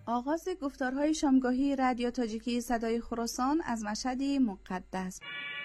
آغاز گفتارهای شامگاهی رادیو تاجیکی صدای خراسان از مشهد مقدس.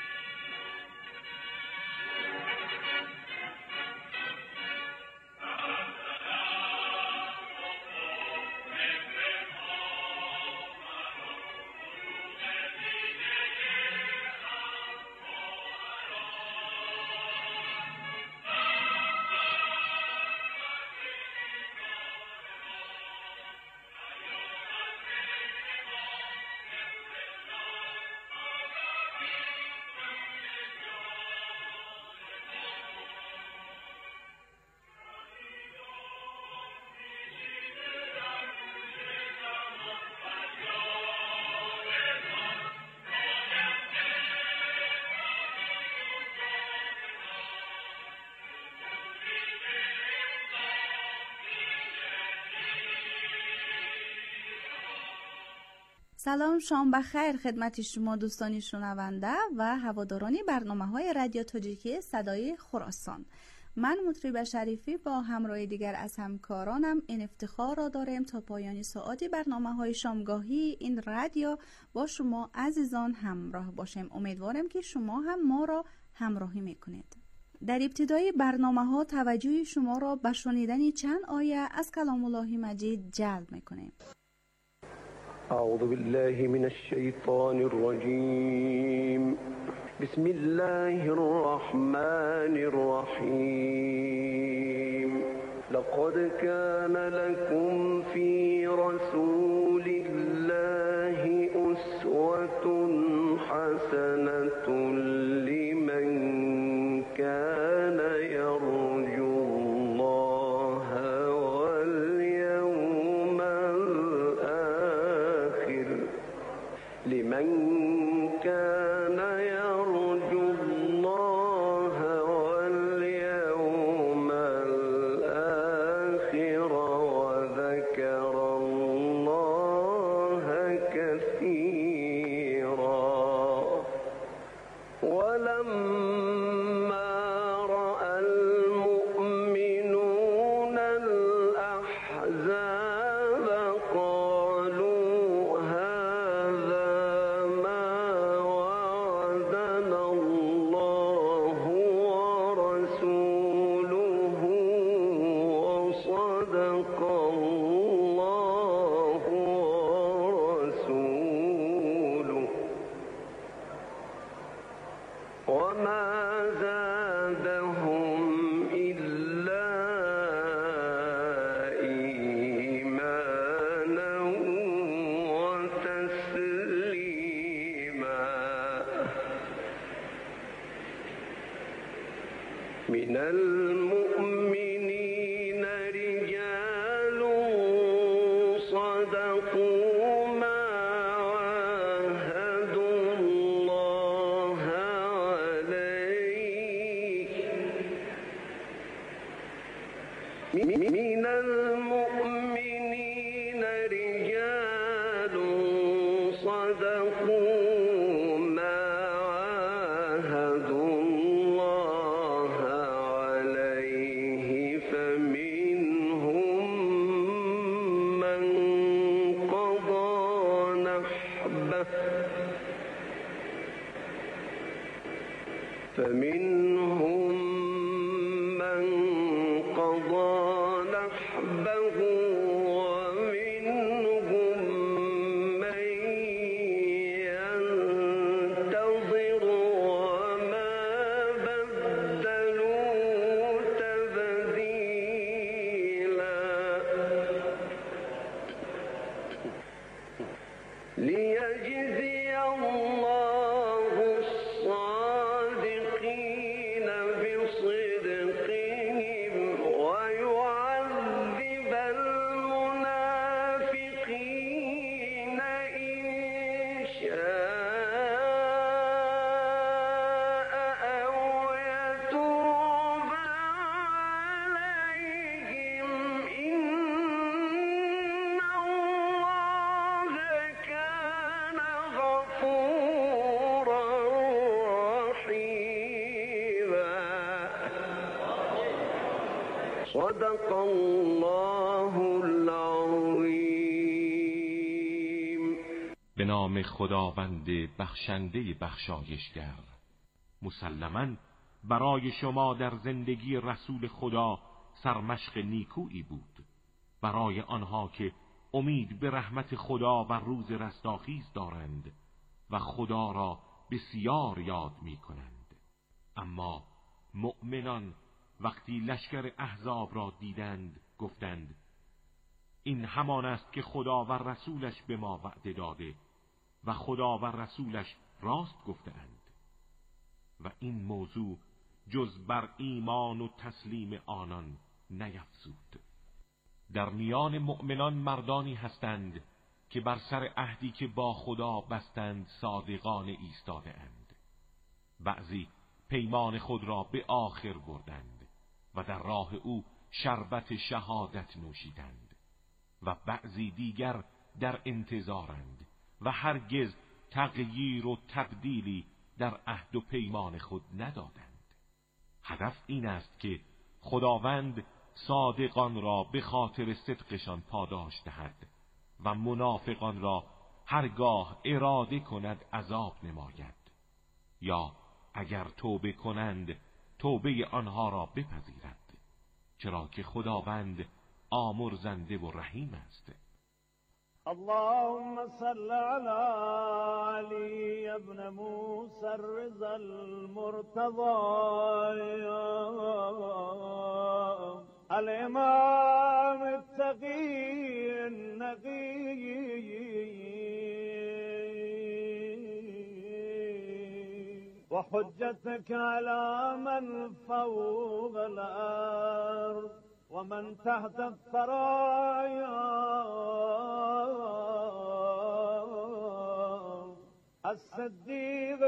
سلام، شام بخیر خدمت شما دوستانی شنونده و هواداران برنامه‌های رادیو تاجیکی صدای خراسان. من مطرب شریفی با همراه دیگر از همکارانم این افتخار را داریم تا پایان ساعتی برنامه‌های شامگاهی این رادیو با شما عزیزان همراه باشیم. امیدوارم که شما هم ما را همراهی میکنید. در ابتدای برنامه‌ها توجه شما را به شنیدن چند آیه از کلام الله مجید جلب میکنیم. أعوذ بالله من الشيطان الرجيم بسم الله الرحمن الرحيم لقد كان لكم في رسول الله أسوة حسنة لمن كان يرجو الله واليوم الآخر لمن كان يرجو الله واليوم الآخر وذكر الله كثيرا ولما رأى المؤمنون الأحزاب قالوا هذا ما وعدنا الله ورسوله وصدق الله ورسوله وما زادهم إلا إيمانا وتسليما من المؤمنين رجال صدقوا ما عاهدوا الله عليه من المؤمنين رجال صدقوا ما عاهدوا الله عليه فمنهم من قضى نحبه فمنهم من قضى نحبه ومنهم من ينتظر وما بدلوا تبديلا ليجزي الله الصادقين بصدقهم ويعذب المنافقين إن شاء أو يتوب عليهم إن الله كان غفورا رحيما. صدق الله العظيم. به نام خداوند بخشنده بخشایشگر. مسلماً برای شما در زندگی رسول خدا سرمشق نیکویی بود، برای آنها که امید به رحمت خدا و روز رستاخیز دارند و خدا را بسیار یاد می کنند. اما مؤمنان وقتی لشکر احزاب را دیدند گفتند این همان است که خدا و رسولش به ما وعده داده و خدا و رسولش راست گفتند و این موضوع جز بر ایمان و تسلیم آنان نیفزود. در میان مؤمنان مردانی هستند که بر سر عهدی که با خدا بستند صادقانه ایستاده اند. بعضی پیمان خود را به آخر بردند و در راه او شربت شهادت نوشیدند و بعضی دیگر در انتظارند و هرگز تغییر و تبدیلی در عهد و پیمان خود ندادند. هدف این است که خداوند صادقان را به خاطر صدقشان پاداش دهد و منافقان را هرگاه اراده کند عذاب نماید، یا اگر توبه کنند توبه آنها را بپذیرد، چرا که خداوند آمرزنده و رحیم است. اللهم صل على علي ابن موسى الرضا المرتضى الإمام التقي النقي وحجتك على من فوق الأرض ومن تحت الثرايا الصديق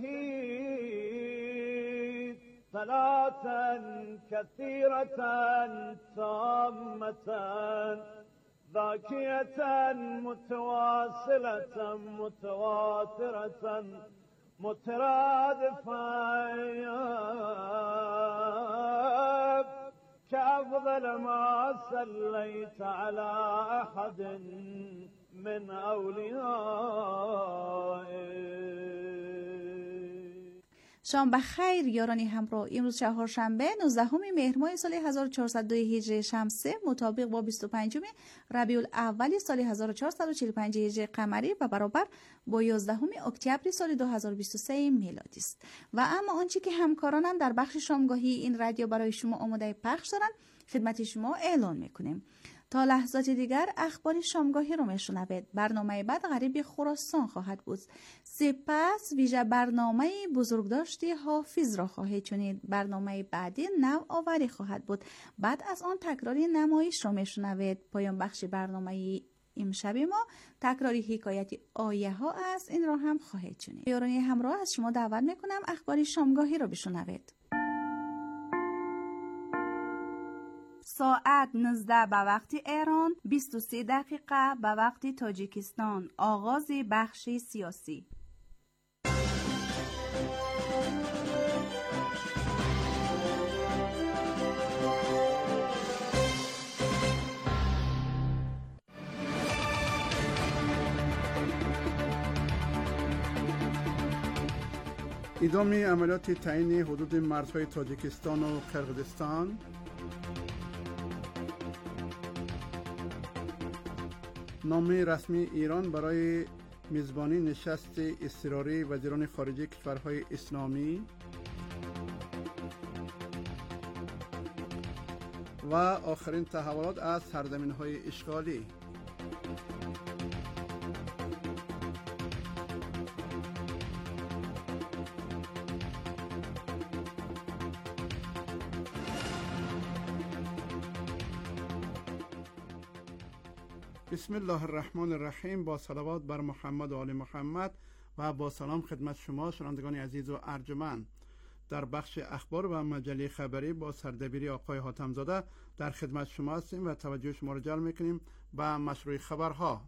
الشهيد صلاة كثيرة تامة ذاكية متواصلة متواترة مترادفة كأفضل ما صليت على أحد من أوليائك. شام بخیر یارانی همراه. امروز چهارشنبه 19 مهر ماه سال 1402 هجری شمسی مطابق با 25 ربیع الاول سال 1445 هجری قمری و برابر با 11 اکتبر سال 2023 میلادی است. و اما آنچه که همکارانم در بخش شامگاهی این رادیو برای شما آماده پخش دارند خدمت شما اعلان میکنیم. تا لحظات دیگر اخبار شامگاهی رو میشنوید. برنامه بعد غریب خراسان خواهد بود. سپس ویژه برنامه بزرگداشتی حافظ را خواهید شنید. برنامه بعدی نوآوری خواهد بود. بعد از آن تکراری نمایش را میشنوید. پایان بخش برنامه امشب ما تکراری حکایتی آیه ها است. این را هم خواهید شنید. یارانی همراه از شما دعوت میکنم اخبار شامگاهی را بشنوید. ساعت 19 به وقت ایران، 23 دقیقه به وقت تاجیکستان. آغاز بخش سیاسی. ادامه عملیات تعیین حدود مرزهای تاجیکستان و قرقیزستان. نامه رسمی ایران برای میزبانی نشست اضطراری وزیران خارجه کشورهای اسلامی و آخرین تحولات از سرزمین‌های اشغالی. بسم الله الرحمن الرحیم. با صلوات بر محمد و آل محمد و با سلام خدمت شما شنوندگان عزیز و ارجمند. در بخش اخبار و مجله خبری با سردبیری آقای حاتم زاده در خدمت شما هستیم و توجه شما را جلب میکنیم به مشروع خبرها.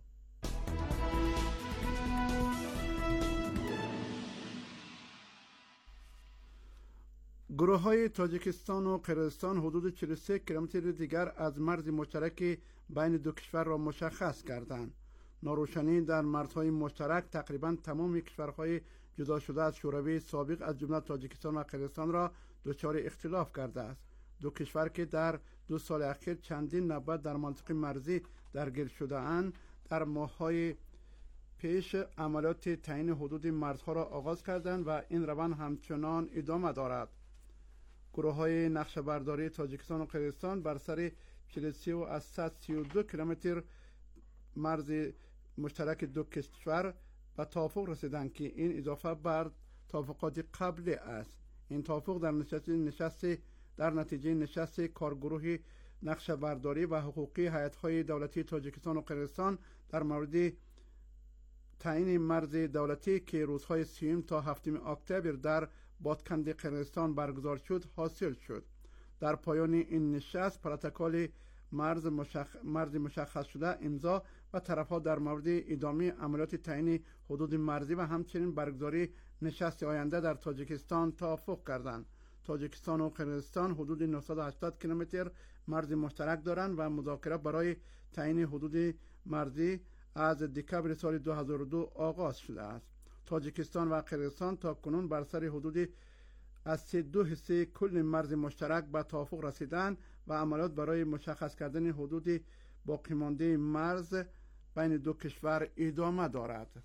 گروه های تاجیکستان و قرقیزستان حدود 43 کیلومتر دیگر از مرز مشترک بین دو کشور را مشخص کردند. ناروشنی در مرزهای مشترک تقریبا تمام کشورهای جدا شده از شوروی سابق از جمله تاجیکستان و قرقیزستان را دچار اختلاف کرده است. دو کشور که در 2 سال اخیر چندین نوبت در منطقه مرزی درگیر شده اند، در ماه‌های پیش عملیات تعیین حدود مرزها را آغاز کردند و این روند همچنان ادامه دارد. گروه‌های نقشه‌برداری تاجیکستان و قرقیزستان بر سر 43 از 132 کیلومتر مرز مشترک دو کشور به توافق رسیدند که این اضافه بر توافقات قبلی است. این توافق در نتیجه نشست کارگروه نقشه‌برداری و حقوقی هیئت‌های دولتی تاجیکستان و قرقیزستان در مورد تعیین مرز دولتی که روزهای 30 تا 7 اکتبر در بادکند قرقیزستان برگزار شد حاصل شد. در پایان این نشست پروتکل مرز مشخص شده امضا و طرفها در مورد ادامه عملیات تعیین حدود مرزی و همچنین برگزاری نشست آینده در تاجیکستان توافق کردند. تاجیکستان و قرقیزستان حدود 980 کیلومتر مرز مشترک دارند و مذاکرات برای تعیین حدود مرزی از دکبر سال 2002 آغاز شده است. تاجیکستان و قرقیزستان تا کنون بر سر حدود از 32 حصه کل مرز مشترک به توافق رسیدند و عملیات برای مشخص کردن حدود باقی مانده مرز بین دو کشور ادامه دارد.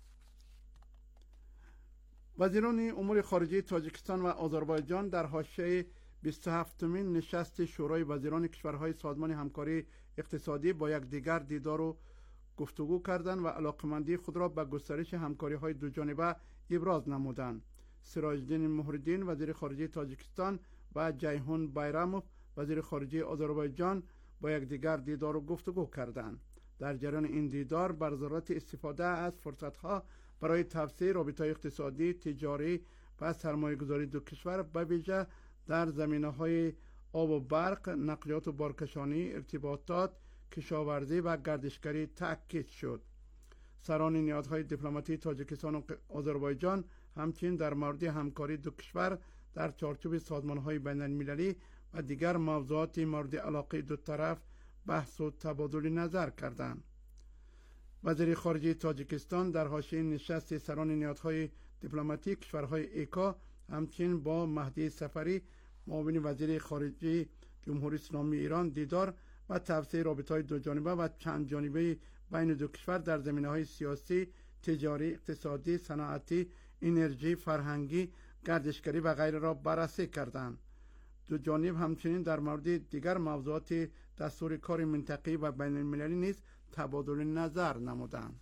وزیران امور خارجه تاجیکستان و آذربایجان در حاشیه 27مین نشست شورای وزیران کشورهای سازمان همکاری اقتصادی با یکدیگر دیدار و گفتگو کردند و علاقمندی خود را به گسترش همکاری‌های دوجانبه ابراز نمودند. سراج‌الدین مهرالدین وزیر خارجه تاجیکستان و جیهون بایراموف وزیر خارجه آذربایجان با یکدیگر دیدار و گفتگو کردند. در جریان این دیدار بر ضرورت استفاده از فرصت‌ها برای توسعه رابطه‌های اقتصادی، تجاری و سرمایه‌گذاری دو کشور به ویژه در زمینه‌های آب و برق، نقلیات و بارکشانی، ارتباطات، کشاورزی و گردشگری تاکید شد. سران نهادهای دیپلماتی تاجیکستان و آذربایجان همچنین در مورد همکاری دو کشور در چارچوب سازمان‌های بین‌المللی و دیگر موضوعات مورد علاقه دو طرف بحث و تبادل نظر کردند. وزیر خارجه تاجیکستان در حاشیه نشست سران نهادهای دیپلماتی کشورهای ایکا همچنین با مهدی سفری معاون وزیر خارجه جمهوری اسلامی ایران دیدار و توسعه رابطه‌های دوجانبه و چند جانبه بین دو کشور در زمینه‌های سیاسی، تجاری، اقتصادی، صنعتی، انرژی، فرهنگی، گردشگری و غیره را بررسی کردند. دو جانب همچنین در مورد دیگر موضوعات دستور کار منطقه‌ای و بین المللی نیز تبادل نظر نمودند.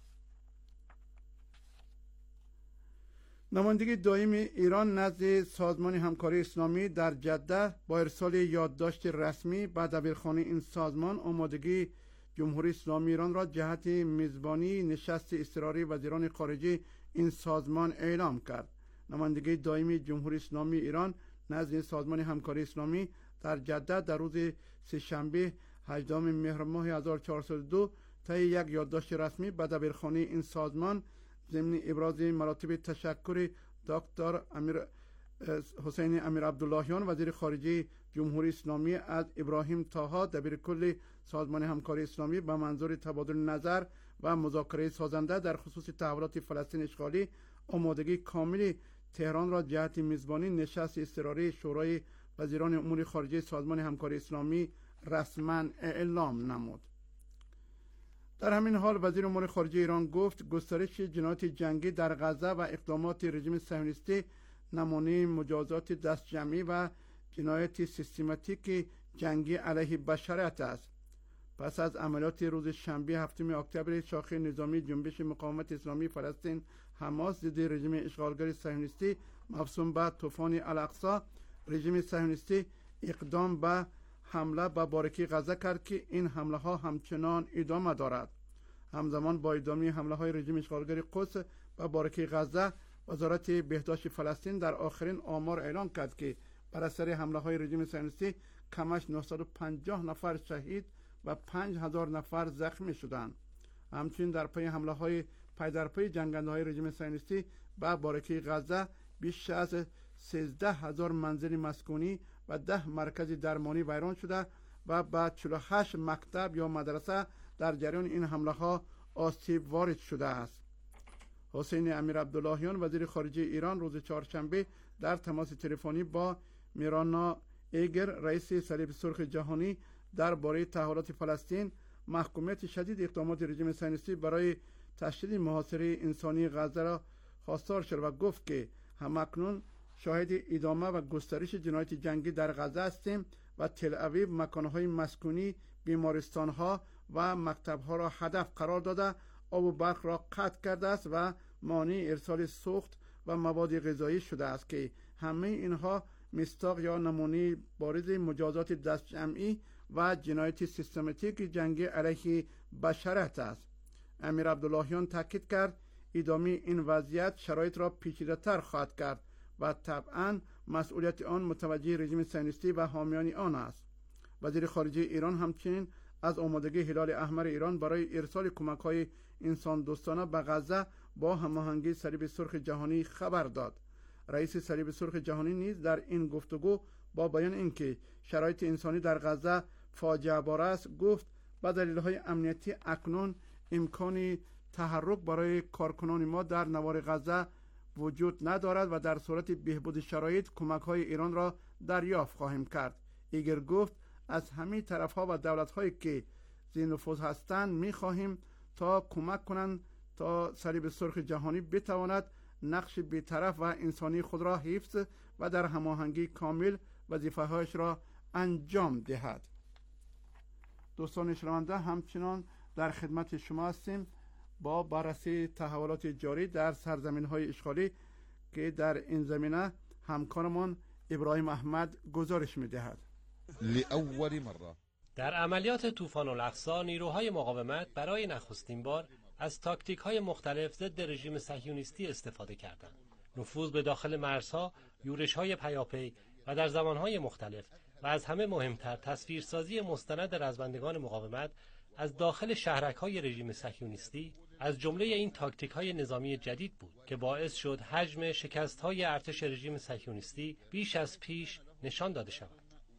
نمایندگی دائم ایران نزد سازمان همکاری اسلامی در جده با ارسال یادداشت رسمی به دبیرخانه این سازمان آمادگی جمهوری اسلامی ایران را جهت میزبانی نشست اضطراری وزیران خارجه این سازمان اعلام کرد. نمایندگی دائم جمهوری اسلامی ایران نزد سازمان همکاری اسلامی در جده در روز سه‌شنبه 18 مهر ماه 1402 طی یک یادداشت رسمی به دبیرخانه این سازمان ضمن ابراز مراتب تشکر دکتر حسین امیر عبداللهیان وزیر خارجه جمهوری اسلامی از ابراهیم طاها دبیرکل سازمان همکاری اسلامی به منظور تبادل نظر و مذاکره سازنده در خصوص تحولات فلسطین اشغالی آمادگی کامل تهران را جهت میزبانی نشست اضطراری شورای وزیران امور خارجه سازمان همکاری اسلامی رسما اعلام نمود. در همین حال وزیر امور خارجه ایران گفت گسترش جنایات جنگی در غزه و اقدامات رژیم صهیونیستی نمونه مجازات دستجمعی و جنایت سیستماتیک جنگی علیه بشریت است. پس از عملیات روز شنبه 7 اکتبر شاخه نظامی جنبش مقاومت اسلامی فلسطین حماس ضد رژیم اشغالگر صهیونیستی موسوم به طوفان الاقصی، رژیم صهیونیستی اقدام به حمله به باریکی غزه کرد که این حمله ها همچنان ادامه دارد. همزمان با ادامه حمله های رژیم اشغالگر قدس به باریکی غزه، وزارت بهداشت فلسطین در آخرین آمار اعلام کرد که بر اثر حمله های رژیم صهیونیستی کمش 950 نفر شهید و 5000 نفر زخمی شدند. همچنین در پی حمله های پی در پی جنگنده های رژیم صهیونیستی به باریکی غزه بیش از 13000 منزل مسکونی و 10 مرکز درمانی ویران شده و به 48 مکتب یا مدرسه در جریان این حمله ها آسیب وارد شده است. حسین امیر عبداللهیان وزیر خارجه ایران روز چهارشنبه در تماس تلفنی با میرانا ایگر رئیس صلیب سرخ جهانی درباره تحولات فلسطین، محکومیت شدید اقدامات رژیم صهیونیستی برای تشدید محاصره انسانی غزه را خواستار شد و گفت که همکنون شاهد ادامه و گسترش جنایت جنگی در غزه هستیم و تل اویو مکانهای مسکونی، بیمارستانها و مکتبها را هدف قرار داده آب و برق را قطع کرده است و مانع ارسال سوخت و مواد غذایی شده است که همه اینها مصداق یا نمونه بارز مجازات دست جمعی و جنایت سیستماتیک جنگی علیه بشریت است. امیر عبداللهیان تاکید کرد ادامه این وضعیت شرایط را پیچیده‌تر خواهد کرد و طبعاً مسئولیت آن متوجه رژیم صهیونیستی و حامیان آن است. وزیر خارجه ایران همچنین از آمادگی هلال احمر ایران برای ارسال کمک‌های انسان دوستانه به غزه با هماهنگی صلیب سرخ جهانی خبر داد. رئیس صلیب سرخ جهانی نیز در این گفتگو با بیان اینکه شرایط انسانی در غزه فاجعه بار است گفت به دلایل امنیتی اکنون امکانی تحرک برای کارکنان ما در نوار غزه وجود ندارد و در صورت بهبود شرایط کمک‌های ایران را دریافت خواهیم کرد. ایگر گفت از همه طرف‌ها و دولت‌هایی که ذی نفوذ هستند می‌خواهیم تا کمک کنند تا صلیب سرخ جهانی بتواند نقش بی‌طرف و انسانی خود را حفظ و در هماهنگی کامل وظیفه‌هایش را انجام دهد. دوستان شنونده، همچنان در خدمت شما هستیم با بررسی تحولات جاری در سرزمین‌های اشغالی که در این زمینه همکارمان ابراهیم احمد گزارش می‌دهد. لأول مرة در عملیات طوفان الاقصی نیروهای مقاومت برای نخستین بار از تاکتیک‌های مختلف ضد رژیم صهیونیستی استفاده کردند. نفوذ به داخل مرزها، یورش‌های پیاپی و در زمانهای مختلف و از همه مهمتر تصویرسازی مستند رزمندگان مقاومت از داخل شهرک‌های رژیم صهیونیستی از جمله این تاکتیک‌های نظامی جدید بود که باعث شد حجم شکست‌های ارتش رژیم صهیونیستی بیش از پیش نشان داده شود.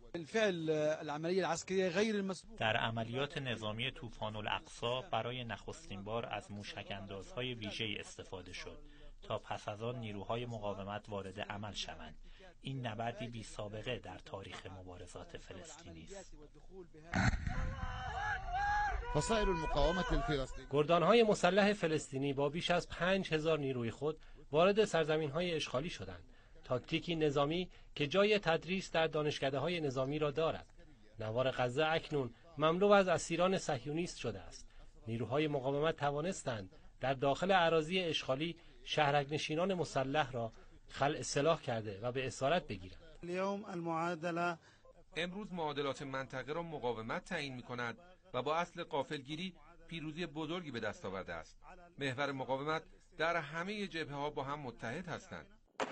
در عملیات نظامی طوفان الاقصی برای نخستین بار از موشک‌اندازهای ویژه‌ای استفاده شد تا پس از آن نیروهای مقاومت وارد عمل شوند. این نبردی بی سابقه در تاریخ مبارزات فلسطینی است. گردانهای مسلح فلسطینی با بیش از 5000 نیروی خود وارد سرزمین‌های اشغالی شدند. تاکتیکی نظامی که جای تدریس در دانشکده‌های نظامی را دارد. نوار غزه اکنون مملو از اسیران صهیونیست شده است. نیروهای مقاومت توانستند در داخل اراضی اشغالی شهرک‌نشینان مسلح را خلع سلاح کرده و به اسارت بگیرند. امروز معادلات منطقه را مقاومت تعیین می‌کند و با اصل غافلگیری پیروزی بزرگی به دست آورده است. محور مقاومت در همه جبهه‌ها با هم متحد هستند.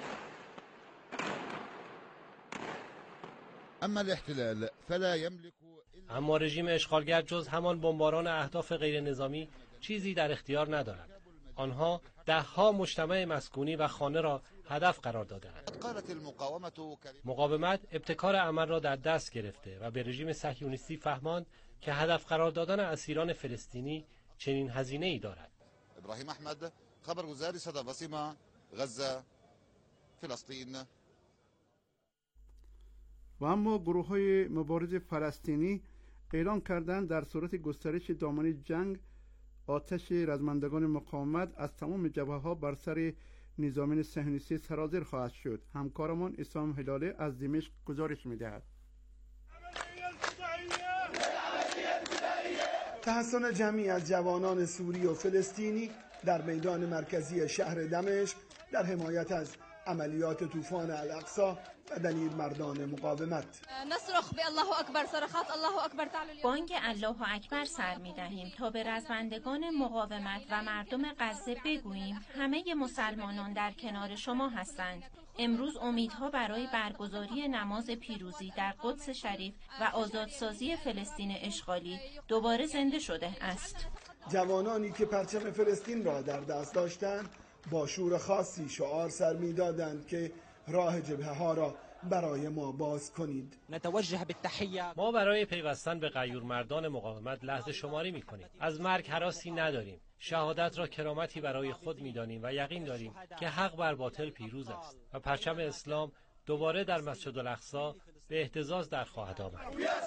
اما رژیم اشغالگر جز همان بمباران اهداف غیر نظامی چیزی در اختیار ندارد. آنها ده‌ها مجتمع مسکونی و خانه را هدف قرار داده‌اند. مقاومت ابتکار عمل را در دست گرفته و به رژیم صهیونیستی فهماند که هدف قرار دادن اسیران فلسطینی چنین هزینه‌ای دارد. ابراهیم احمد، خبرگزاری صدا بسیما، غزه، فلسطین. و اما گروه های مبارز فلسطینی اعلان کردند در صورت گسترش دامنه جنگ آتش رزمندگان مقاومت از تمام جبهه‌ها بر سر نظامیان صهیونیستی سرازیر خواهد شد. همکارمان اسلام هلالی از دمشق گزارش می‌دهد. تحسن جمعی از جوانان سوری و فلسطینی در میدان مرکزی شهر دمشق در حمایت از عملیات طوفان الاقصی و دلیل مردان مقاومت. نصرخ به الله اکبر، صرخات الله اکبر تعالی. بانگ الله اکبر سر می‌دهیم تا به رزمندگان مقاومت و مردم غزه بگوییم همه مسلمانان در کنار شما هستند. امروز امیدها برای برگزاری نماز پیروزی در قدس شریف و آزادسازی فلسطین اشغالی دوباره زنده شده است. جوانانی که پرچم فلسطین را در دست داشتند با شور خاصی شعار سر می‌دادند که راه جبهه‌ها را برای ما باز کنید. ما برای پیوستن به غیورمردان مقاومت لحظه شماری می‌کنیم. از مرگ هراسی نداریم. شهادت را کرامتی برای خود می‌دانیم و یقین داریم که حق بر باطل پیروز است و پرچم اسلام دوباره در مسجد الاقصی به اهتزاز در خواهد آمد.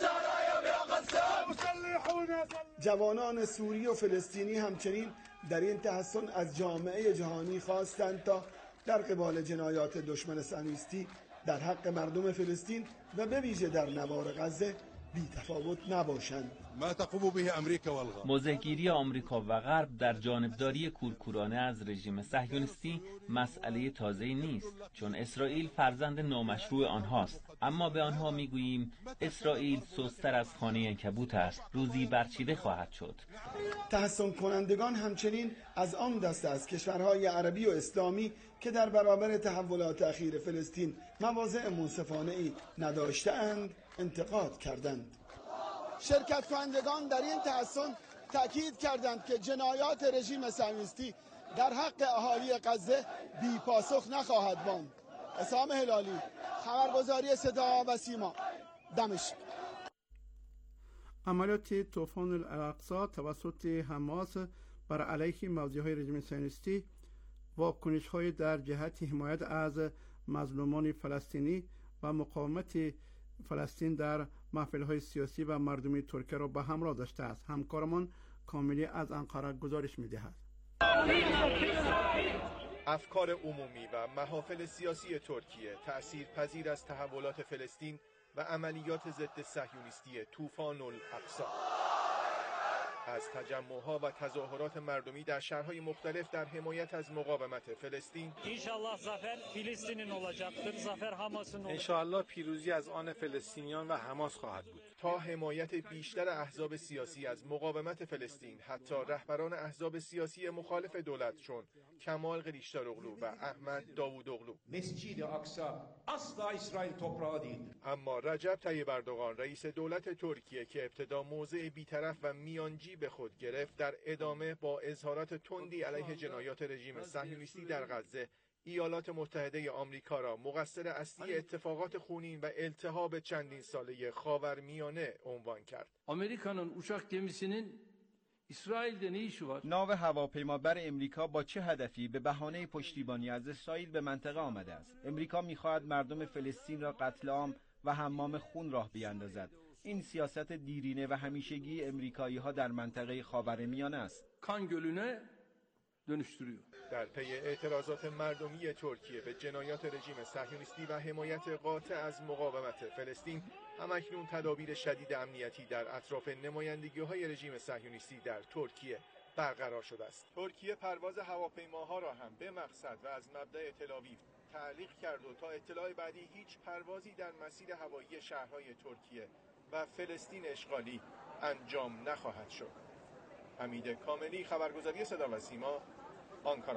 جوانان سوری و فلسطینی همچنین در این تحسن از جامعه جهانی خواستند تا در قبال جنایات دشمن صهیونیستی در حق مردم فلسطین و به ویژه در نوار غزه بی تفاوت نباشند. ما تقوم به امریکا و الغرب. موضع‌گیری آمریکا و غرب در جانبداری کورکورانه از رژیم صهیونیستی مسئله تازه‌ای نیست، چون اسرائیل فرزند نامشروع آنهاست. اما به آنها میگوییم اسرائیل سست‌تر از خانه عنکبوت است، روزی برچیده خواهد شد. تحسن کنندگان همچنین از آن دسته از کشورهای عربی و اسلامی که در برابر تحولات اخیر فلسطین مواضع منصفانه‌ای نداشته‌اند انتقاد کردند. شرکت کنندگان در این تحسن تاکید کردند که جنایات رژیم صهیونیستی در حق اهالی غزه بی پاسخ نخواهد ماند. حسام هلالی، خبرگزاری صدا و سیما، دمشق. عملیات طوفان الاقصی توسط حماس بر علیه موضع‌های رژیم صهیونیستی واکنش‌های در جهت حمایت از مظلومان فلسطینی و مقاومت فلسطین در محفل‌های سیاسی و مردمی ترکیه را به همراه داشته است. همکارمان کاملی از انقره گزارش می‌دهد. افکار عمومی و محافل سیاسی ترکیه تأثیرپذیر از تحولات فلسطین و عملیات ضد صهیونیستی طوفان الاقصی. از تجمع‌ها و تظاهرات مردمی در شهرهای مختلف در حمایت از مقاومت فلسطین. انشالله zafer Filistin'in olacaktır. zafer Hamas'ın. انشالله پیروزی از آن فلسطینیان و حماس خواهد بود. تا حمایت بیشتر احزاب سیاسی از مقاومت فلسطین، حتی رهبران احزاب سیاسی مخالف دولت چون کمال قلیچداروغلو و احمد داوودوغلو. مسجد اقصی اصلا اسرائیل toprağı değil. اما رجب طیب اردوغان رئیس دولت ترکیه که ابتدا موضع بی‌طرف و میانجی به خود گرفت، در ادامه با اظهارات تندی علیه جنایات رژیم صهیونیستی در غزه ایالات متحده آمریکا را مقصر اصلی اتفاقات خونین و التهاب چندین ساله خاورمیانه عنوان کرد. Amerika'nın uçak gemisinin İsrail'de ne işi var؟ ناو هواپیمابر امریکا با چه هدفی به بهانه پشتیبانی از اسرائیل به منطقه آمده است؟ امریکا می‌خواهد مردم فلسطین را قتل عام و حمام خون راه بیاندازد. این سیاست دیرینه و همیشگی امریکایی‌ها در منطقه خاورمیانه است. kan gölüne dönüştürüyor. در پی اعتراضات مردمی ترکیه به جنایات رژیم صهیونیستی و حمایت قاطع از مقاومت فلسطین، همکنون تدابیر شدید امنیتی در اطراف نمایندگی‌های رژیم صهیونیستی در ترکیه برقرار شده است. ترکیه پرواز هواپیماها را هم به مقصد و از مبدأ تل‌آویو تعلیق کرد و تا اطلاع بعدی هیچ پروازی در مسیر هوایی شهرهای ترکیه و فلسطین اشغالی انجام نخواهد شد. حمید کاملی، خبرگزاری صدا و سیما، آنکارا.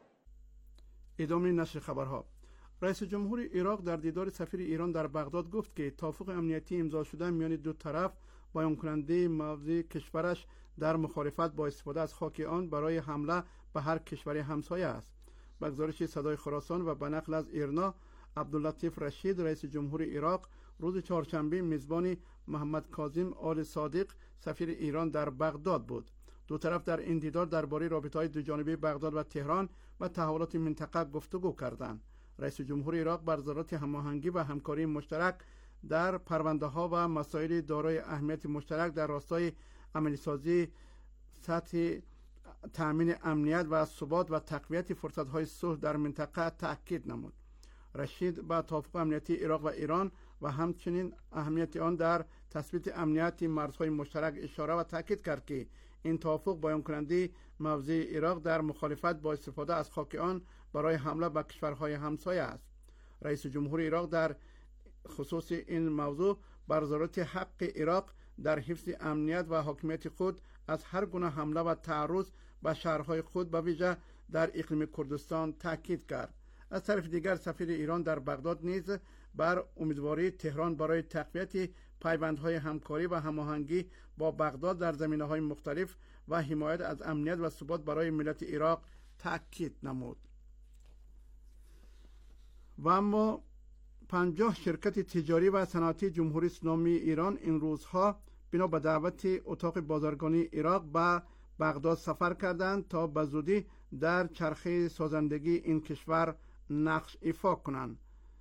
ادامه نشر خبرها. رئیس جمهور عراق در دیدار سفیر ایران در بغداد گفت که توافق امنیتی امضا شده میان دو طرف بیان کننده موضع کشورش در مخالفت با استفاده از خاک آن برای حمله به هر کشور همسایه است. به گزارش صدای خراسان و به نقل از ایرنا، عبداللطیف رشید رئیس جمهور عراق روز چهارشنبه میزبان محمد کاظم آل صادق سفیر ایران در بغداد بود. دو طرف در این دیدار درباره رابطه‌های دوجانبه بغداد و تهران و تحولات منطقه گفتگو کردند. رئیس جمهور عراق بر ضرورت هماهنگی و همکاری مشترک در پرونده‌ها و مسائل دارای اهمیت مشترک در راستای عملی‌سازی سطح تأمین امنیت و ثبات و تقویت فرصت‌های صلح در منطقه تأکید نمود. رشید با توافق امنیتی عراق و ایران و همچنین اهمیت آن در تثبیت امنیت مرزهای مشترک اشاره و تاکید کرد که این توافق بیان کننده موضع عراق در مخالفت با استفاده از خاک آن برای حمله به کشورهای همسایه است. رئیس جمهور عراق در خصوص این موضوع بر ضرورت حق عراق در حفظ امنیت و حاکمیت خود از هر گونه حمله و تعرض به شهرهای خود به ویژه در اقلیم کردستان تاکید کرد. از طرف دیگر سفیر ایران در بغداد نیز بر امیدواری تهران برای تقویت پیوندهای همکاری و هماهنگی با بغداد در زمینه‌های مختلف و حمایت از امنیت و ثبات برای ملت عراق تاکید نمود. و اما 50 شرکت تجاری و صنعتی جمهوری اسلامی ایران این روزها بنا به دعوت اتاق بازرگانی عراق به بغداد سفر کردند تا به زودی در چرخه سازندگی این کشور نقش ایفا کنند.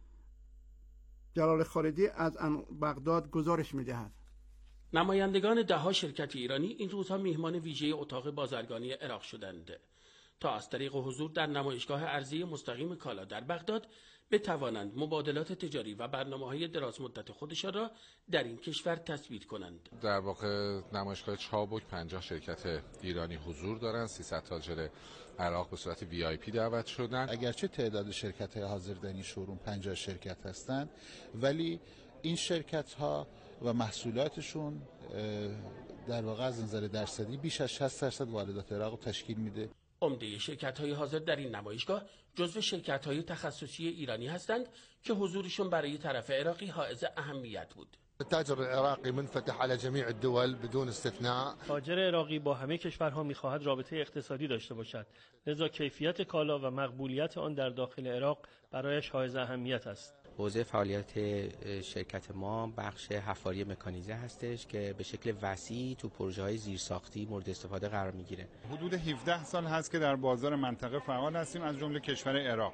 جلال خالدی از بغداد گزارش می‌دهد. نمایندگان ده‌ها شرکت ایرانی این روزها میهمان ویژه اتاق بازرگانی عراق شدند تا از طریق حضور در نمایشگاه عرضه مستقیم کالا در بغداد بتوانند مبادلات تجاری و برنامه‌های دراز مدت خودشان را در این کشور تثبیت کنند. در واقع نمایشگاه چابک 50 شرکت ایرانی حضور دارند. 300 تاجر عراق به صورت VIP دعوت شدند. اگرچه تعداد شرکت‌های حاضر در این شوروم 50 شرکت هستند، ولی این شرکت‌ها و محصولاتشون در واقع از نظر درصدی بیش از 60% واردات عراق تشکیل میده. عمده شرکت‌های حاضر در این نمایشگاه جزو شرکت‌های تخصصی ایرانی هستند که حضورشون برای طرف عراقی حائز اهمیت بود. التاجر العراقي منفتح على جميع الدول بدون استثناء. تاجر عراقی با همه کشورها می‌خواهد رابطه اقتصادی داشته باشد، لذا کیفیت کالا و مقبولیت آن در داخل عراق برایش حائز اهمیت است. حوزه فعالیت شرکت ما بخش حفاری مکانیزه هستش که به شکل وسیع تو پروژه‌های زیرساختی مورد استفاده قرار میگیره. حدود 17 سال هست که در بازار منطقه فعال هستیم، از جمله کشور عراق.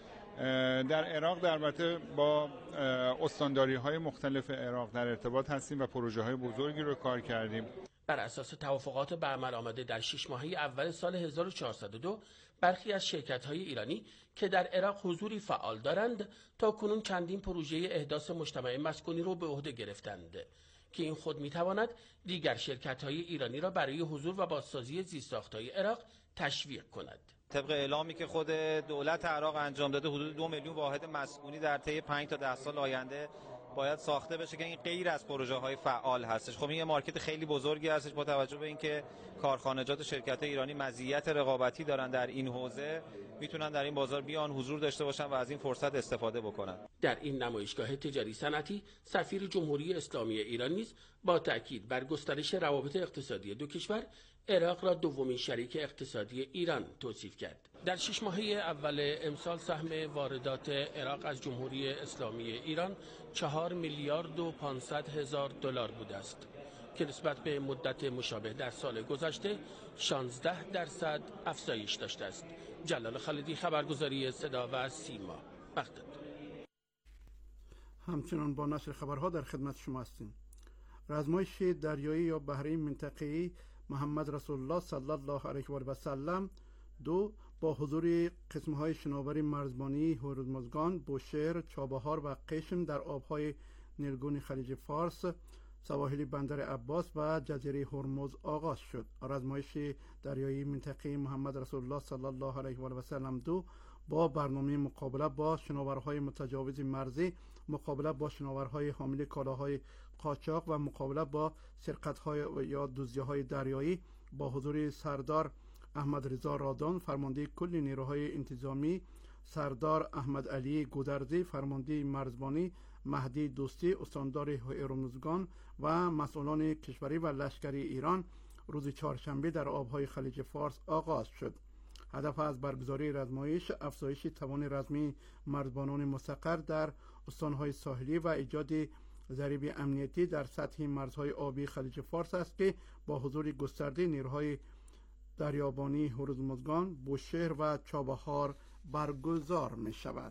در عراق البته با استانداری‌های مختلف عراق در ارتباط هستیم و پروژه‌های بزرگی رو کار کردیم. بر اساس توافقات به عمل آمده در 6 ماهه اول سال 1402 برخی از شرکت‌های ایرانی که در عراق حضوری فعال دارند تا کنون چندین پروژه احداث مجتمع مسکونی رو به عهده گرفتند که این خود می‌تواند دیگر شرکت‌های ایرانی را برای حضور و بازسازی زیرساخت‌های عراق تشویق کند. طبق اعلامی که خود دولت عراق انجام داده حدود 2 میلیون واحد مسکونی در طی 5 تا 10 سال آینده باید ساخته بشه که این غیر از پروژه‌های فعال هستش. خب این یه مارکت خیلی بزرگی هستش با توجه به اینکه کارخانجات و شرکت‌های ایرانی مزیت رقابتی دارن در این حوزه، میتونن در این بازار بیان حضور داشته باشن و از این فرصت استفاده بکنن. در این نمایشگاه تجاری صنعتی سفیر جمهوری اسلامی ایران نیز با تاکید بر گسترش روابط اقتصادی دو کشور عراق را دومین شریک اقتصادی ایران توصیف کرد. در 6 ماهه اول امسال سهم واردات عراق از جمهوری اسلامی ایران 4 میلیارد و 500 هزار دلار بوده است که نسبت به مدت مشابه در سال گذشته 16% افزایش داشته است. جلال خالدی، خبرگزاری صدا و سیما، بغداد. همچنان با نشر خبرها در خدمت شما هستیم. رزمایش دریایی یا بحری منطقه‌ای محمد رسول الله صلی الله علیه و سلم با حضور قسم‌های شناوری مرزبانی هرمزگان، بوشهر، چابهار و قشم در آب‌های نیلگون خلیج فارس، سواحل بندر عباس و جزیره هرمز آغاز شد. رزمایش دریایی منطقه‌ای محمد رسول الله صلی الله علیه و سلم با برنامه مقابله با شناورهای متجاوز مرزی، مقابله با شناورهای حامل کالاهای قاچاق و مقابله با سرقت‌های یا دزدی‌های دریایی با حضور سردار احمد رضا رادان فرمانده کل نیروهای انتظامی، سردار احمد علی گودرزی فرمانده مرزبانی، مهدی دوستی استاندار هرمزگان و مسئولان کشوری و لشکری ایران روز چهارشنبه در آبهای خلیج فارس آغاز شد. هدف از برگزاری رزمایش افزایش توان رزمی مرزبانان مستقر در استانهای ساحلی و ایجاد ضریب امنیتی در سطح مرزهای آبی خلیج فارس است که با حضور گسترده نیروهای دریابانی هرمزگان، بوشهر و چابهار برگزار می شود.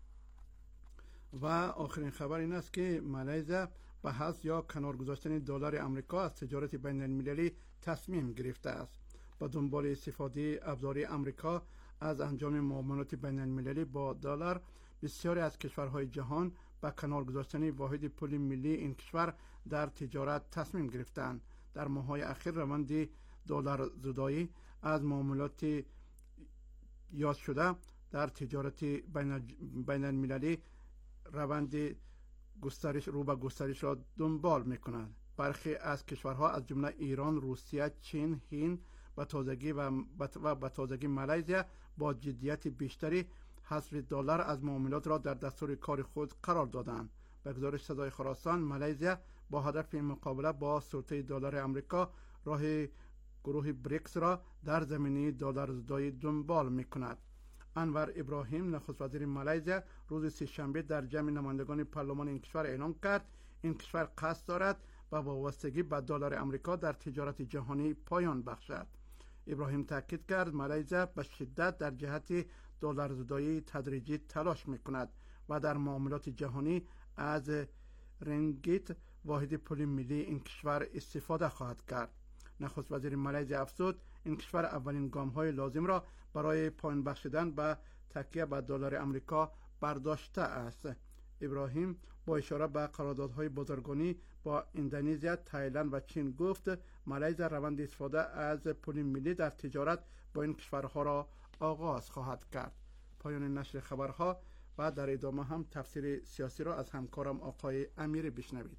و آخرین خبر این است که مالزی به حذف یا کنار گذاشتن دلار آمریکا از تجارت بین المللی تصمیم گرفته است. با دنبال استفاده ابزاری آمریکا از انجام معاملات بین المللی با دلار، بسیاری از کشورهای جهان با کنار گذاشتن واحد پول ملی این کشور در تجارت تصمیم گرفتند. در ماه‌های اخیر روند دلار زدایی از معاملات یاد شده در تجارت بین المللی روند گسترش را دنبال می‌کند. برخی از کشورها از جمله ایران، روسیه، چین، هند و به تازگی مالزی با جدیت بیشتری حذف دلار از معاملات را در دستور کار خود قرار دادند. به گزارش صدای خراسان، مالزی با هدف مقابله با سلطه دلار آمریکا راه گروه بریکس را در زمینه دلار زدایی دنبال می‌کند. انور ابراهیم نخست وزیر مالزی روز سه‌شنبه در جمع نمایندگان پارلمان این کشور اعلام کرد این کشور قصد دارد با وابستگی به دلار آمریکا در تجارت جهانی پایان بخشد. ابراهیم تاکید کرد مالزی به شدت در جهت دلارزدایی تدریجی تلاش میکند و در معاملات جهانی از رینگیت واحد پول ملی این کشور استفاده خواهد کرد. نخست وزیر مالزی افزود این کشور اولین گام‌های لازم را برای پایان بخشیدن به تکیه به دلار آمریکا برداشته است. ابراهیم با اشاره به قراردادهای بازرگانی با اندونزی، تایلند و چین گفت مالزی روند استفاده از پول ملی در تجارت با این کشورها را آغاز خواهد کرد. پایان نشر خبرها و در ادامه هم تفسیر سیاسی را از همکارم آقای امیری بشنوید.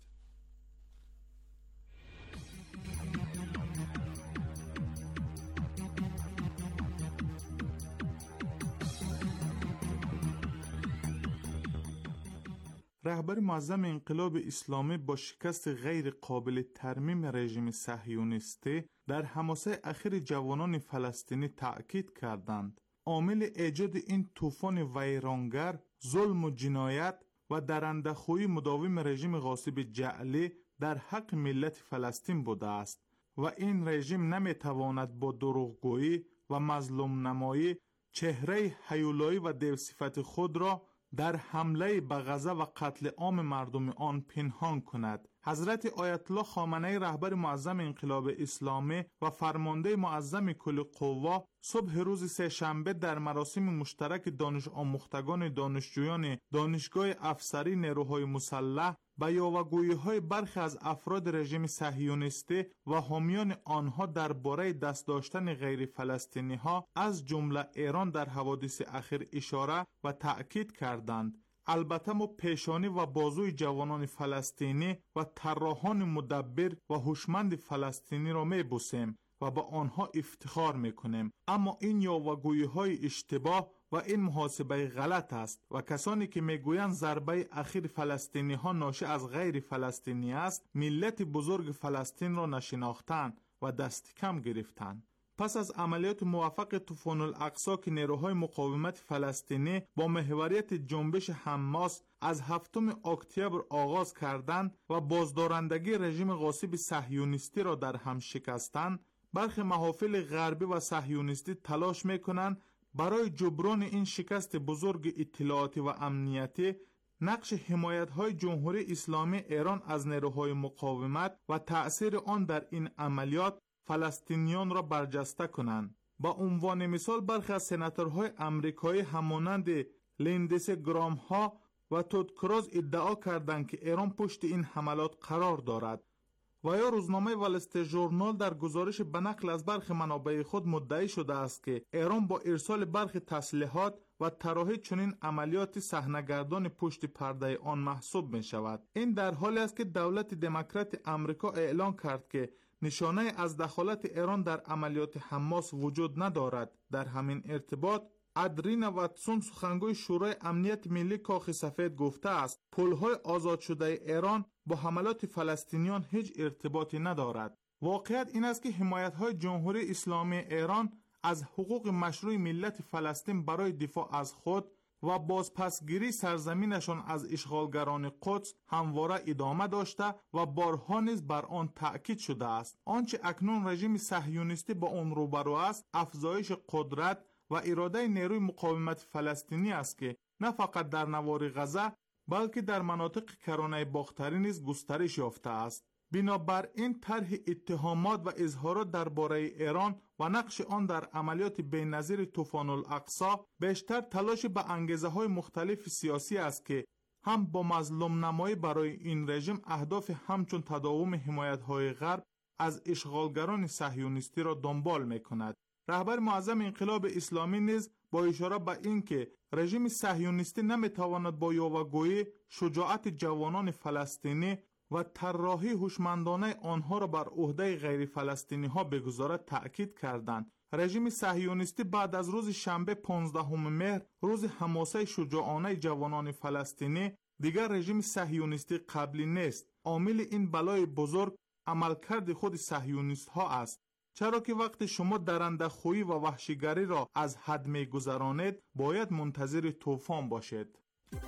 رهبر معظم انقلاب اسلامی با شکست غیر قابل ترمیم رژیم صهیونیستی در حماسه اخیر جوانان فلسطینی تأکید کردند عامل ایجاد این طوفان ویرانگر ظلم و جنایت و درنده‌خویی مداوم رژیم غاصب جعلی در حق ملت فلسطین بوده است و این رژیم نمیتواند با دروغگویی و مظلوم نمایی چهره هیولایی و دیوصفت خود را در حمله به غزه و قتل عام مردم آن پنهان کند. حضرت آیت الله خامنه‌ای رهبر معظم انقلاب اسلامی و فرمانده معظم کل قوا صبح روز سه‌شنبه در مراسم مشترک دانش آموختگان دانشجویان دانشگاه افسری نیروهای مسلح به یاوه‌گویی‌های برخی از افراد رژیم صهیونیستی و حامیان آنها درباره دست داشتن غیر فلسطینی‌ها از جمله ایران در حوادث اخیر اشاره و تأکید کردند. البته ما پیشانی و بازوی جوانان فلسطینی و طراحان مدبر و هوشمند فلسطینی را می‌بوسیم و با آنها افتخار می‌کنیم، اما این یاوه‌گویی‌های اشتباه و این محاسبه غلط است و کسانی که میگویند ضربه اخیر فلسطینی ها ناشی از غیر فلسطینی است ملت بزرگ فلسطین را نشناختند و دست کم گرفتند. پس از عملیات موفق طوفان الاقصی که نیروهای مقاومت فلسطینی با محوریت جنبش حماس از 7 اکتبر آغاز کردند و بازدارندگی رژیم غاصب صهیونیستی را در هم شکستند، برخی محافل غربی و صهیونیستی تلاش میکنند برای جبران این شکست بزرگ اطلاعاتی و امنیتی نقش حمایت‌های جمهوری اسلامی ایران از نیروهای مقاومت و تأثیر آن در این عملیات فلسطینیان را برجسته کنند. با عنوان مثال برخی از سناتورهای آمریکایی همانند لیندسی گرام ها و تود کروز ادعا کردند که ایران پشت این حملات قرار دارد و یا روزنامه وال استریت ژورنال در گزارش به نقل از برخی منابع خود مدعی شده است که ایران با ارسال برخی تسلیحات و طراحی چنین عملیات صحنه‌گردان پشت پرده آن محسوب می شود. این در حالی است که دولت دموکرات آمریکا اعلام کرد که نشانه از دخالت ایران در عملیات حماس وجود ندارد. در همین ارتباط ادرینا واتسون سخنگوی شورای امنیت ملی کاخ سفید گفته است پل‌های آزاد شده ایران با حملات فلسطینیان هیچ ارتباطی ندارد. واقعیت این است که حمایت‌های جمهوری اسلامی ایران از حقوق مشروع ملت فلسطین برای دفاع از خود و بازپسگیری سرزمینشان از اشغالگران قدس همواره ادامه داشته و بارها نیز بر آن تأکید شده است. آنچه اکنون رژیم صهیونیستی با آن روبرو است افزایش قدرت و اراده نیروی مقاومت فلسطینی است که نه فقط در نوار غزه بلکه در مناطق کرانه باختری نیز گسترش یافته است. بنابراین طرح اتهامات و اظهارات درباره ایران و نقش آن در عملیات بی‌نظیر طوفان الاقصی بیشتر تلاش به انگیزه‌های مختلف سیاسی است که هم با مظلوم نمایی برای این رژیم اهداف همچون تداوم حمایت‌های غرب از اشغالگران صهیونیستی را دنبال می‌کند. رهبر معظم انقلاب اسلامی نیز با اشاره به اینکه رژیم صهیونیستی نمی‌تواند با یاوه‌گویی شجاعت جوانان فلسطینی و طراحی هوشمندانه آنها را بر عهده غیر فلسطینی ها بگذارد تأکید کردند. رژیم صهیونیستی بعد از روز شنبه 15 مهر روز حماسه شجاعانه جوانان فلسطینی دیگر رژیم صهیونیستی قبلی نیست. عامل این بلای بزرگ عملکرد خود صهیونیست ها است. چرا که وقتی شما درنده‌خویی و وحشیگری را از حد می‌گذرانید باید منتظر طوفان باشید.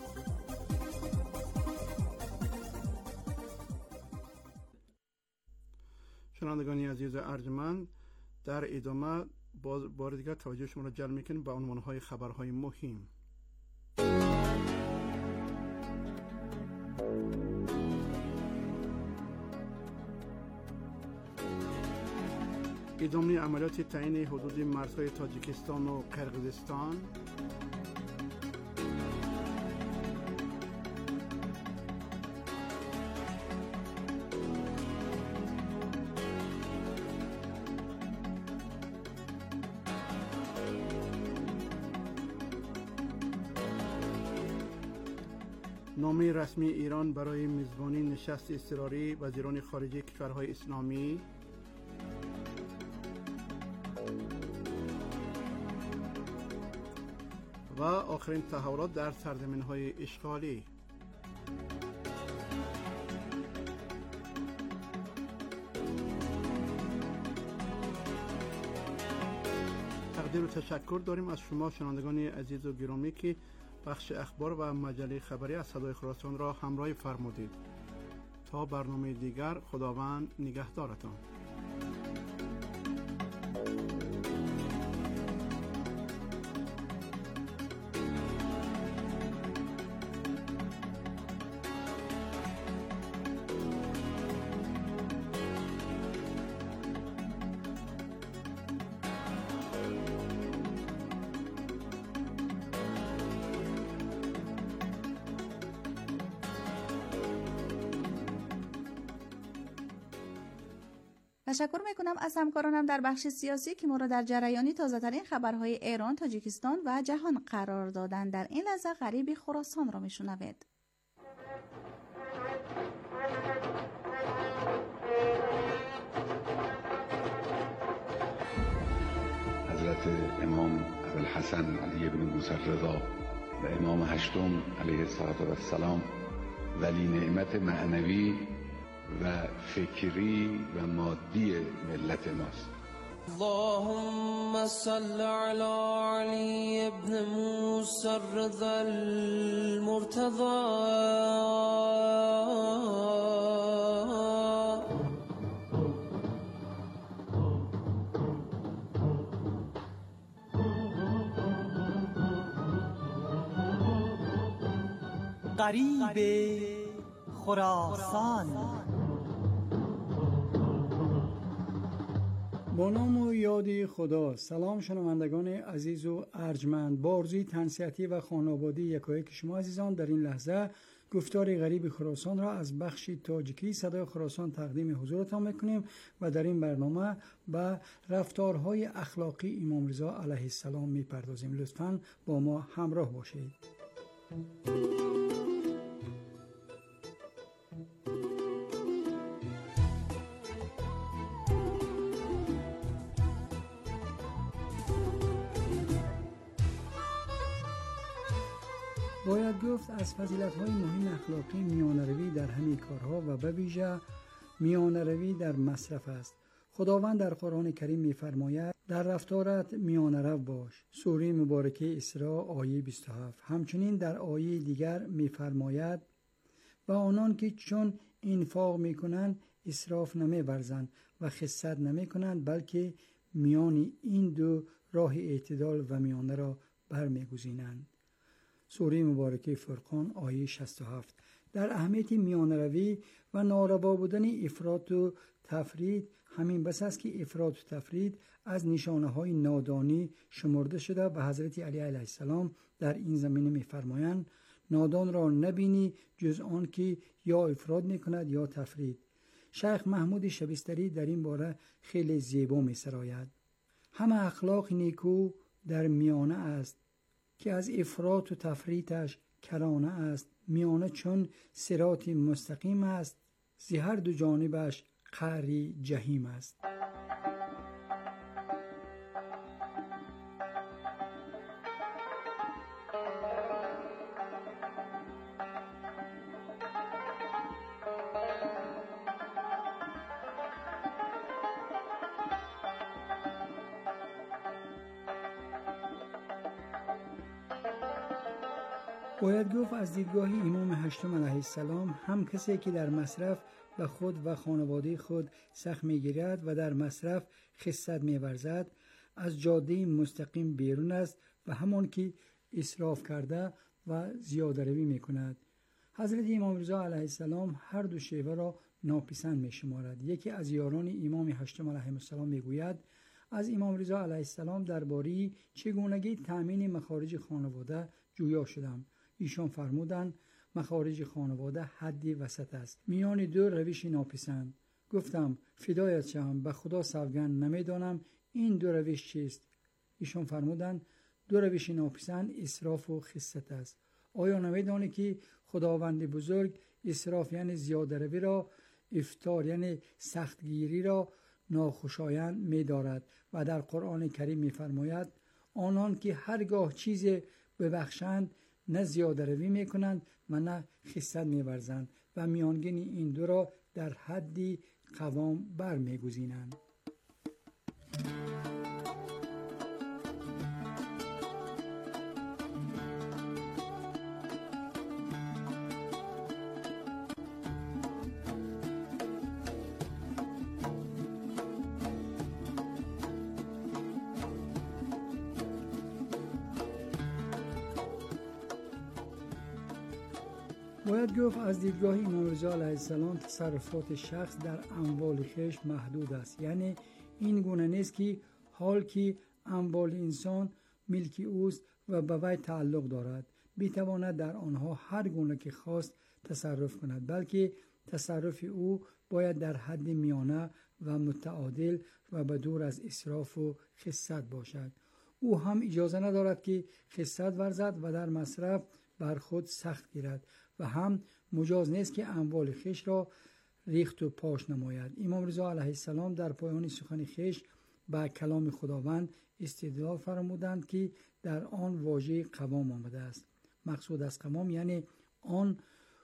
شنوندگان عزیز ارجمند، در ادامه بار دیگر توجه شما را جلب می‌کنیم به عنوان‌های خبرهای مهم. ادامه عملیات تعیین حدود مرزهای تاجیکستان و قرقیزستان. نامه رسمی ایران برای میزبانی نشست اضطراری وزیران خارجه کشورهای اسلامی. و آخرین تحولات در سرزمین‌های اشغالی. تقدیر و تشکر داریم از شما شنوندگان عزیز و گرامی که بخش اخبار و مجله خبری از صدای خراسان را همراهی فرمودید. تا برنامه دیگر، خداوند نگهدارتان. تشکر میکنم از همکارانم در بخش سیاسی که ما را در جریانی تازه‌ترین خبرهای ایران، تاجیکستان و جهان قرار دادند. در این لحظه غریبی خراسان را میشنوید. حضرت امام ابوالحسن علی بن موسی رضا و امام هشتم علیه السلام ولی نعمت معنوی و فکری و مادی ملت ماست. اللهم صل علی علی ابن موسی الرضا المرتضی. غریب خراسان. با نام و یاد خدا. سلام شنوندگان عزیز و ارجمند. با آرزوی تنصیحاتی و خانوادگی یکایک شما عزیزان، در این لحظه گفتار غریب خراسان را از بخش تاجیکی صدای خراسان تقدیم حضورتان میکنیم و در این برنامه به رفتارهای اخلاقی امام رضا علیه السلام میپردازیم. لطفاً با ما همراه باشید. باید گفت از فضیلت‌های مهم اخلاقی میانه‌روی در همه کارها و به ویژه میانه‌روی در مصرف است. خداوند در قرآن کریم می‌فرماید در رفتارت میانه‌رو باش. سوره مبارکه اسراء آیه 27. همچنین در آیه دیگر می‌فرماید و آنان که چون انفاق می‌کنند اسراف نمی‌ورزند و خست نمی‌کنند، بلکه میان این دو راه اعتدال و میانه را برمی‌گزینند. سوره مبارکه فرقان آیه 67. در اهمیت میانه‌روی و ناروا بودن افراط و تفرید همین بس است که افراط و تفرید از نشانه‌های نادانی شمرده شده و حضرت علی علیه السلام در این زمینه می‌فرمایند نادان را نبینی جز آن که یا افراط می‌کند یا تفرید. شیخ محمود شبستری در این باره خیلی زیبا می‌سراید. همه اخلاق نیکو در میانه است که از افراط و تفریطش کرانه است. میانه چون صراط مستقیم است، زی هر دو جانبش قعری جهیم است. باید گفت از دیدگاه امام هشتم علیه السلام هم کسی که در مصرف به خود و خانواده خود سخت می‌گیرد و در مصرف خست می‌ورزد از جاده مستقیم بیرون است و همان که اسراف کرده و زیاده روی می‌کند. حضرت امام رضا علیه السلام هر دو شیوه را ناپسند می‌شمارد. یکی از یاران امام هشتم علیه السلام می‌گوید از امام رضا علیه السلام درباره چگونگی تأمین مخارج خانواده جویا شدم. ایشان فرمودند مخارج خانواده حدی وسط است، میان دو روش ناپسند. گفتم فدایت شوم، به خدا سوگند نمیدانم این دو روش چیست. ایشان فرمودند دو روش ناپسند اسراف و خست است. آیا نمیدانی که خداوند بزرگ اسراف یعنی زیاده روی را، افطار یعنی سختگیری را ناخوشایند می‌دارد و در قرآن کریم می‌فرماید آنان که هرگاه چیز ببخشند نه زیاده روی می‌کنند و نه خست می‌ورزند و میانگین این دو را در حدی قوام برمی‌گزینند. باید گفت از دیدگاه امام رضا علیه السلام تصرفات شخص در اموال خویش محدود است. یعنی این گونه نیست که حال که اموال انسان ملک اوست و به وی تعلق دارد بتواند در آنها هر گونه که خواست تصرف کند، بلکه تصرف او باید در حد میانه و متعادل و به دور از اسراف و خست باشد. او هم اجازه ندارد که خست ورزد و در مصرف بر خود سخت گیرد و هم مجاز نیست که اموال خویش را ریخت و پاش نماید. امام رضا علیه السلام در پایان سخن خویش به کلام خداوند استدلال فرمودند که در آن واژه قوام آمده است. مقصود از قوام یعنی آن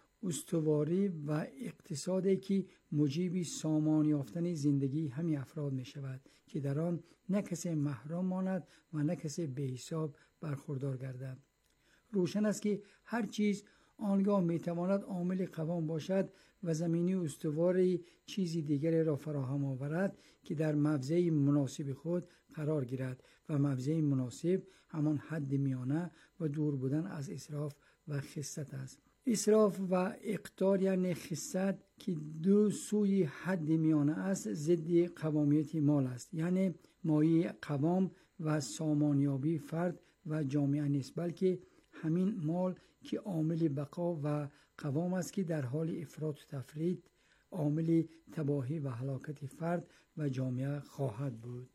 استواری و اقتصادی که موجب سامان یافتن زندگی همین افراد می شود که در آن نه کسی محروم ماند و نه کسی به حساب برخوردار گردد. روشن است که هر چیز آنگاه می تواند عامل قوام باشد و زمینی استواری چیزی دیگری را فراهم آورد که در موضع مناسب خود قرار گیرد و موضع مناسب همان حد میانه و دور بودن از اسراف و خست است. اسراف و اقتار یعنی خست که دو سوی حد میانه است ضد قوامیت مال است. یعنی مایه قوام و سامانیابی فرد و جامعه نیست، بلکه همین مال که عامل بقا و قوام است که در حال افراط و تفرید عامل تباهی و هلاکت فرد و جامعه خواهد بود.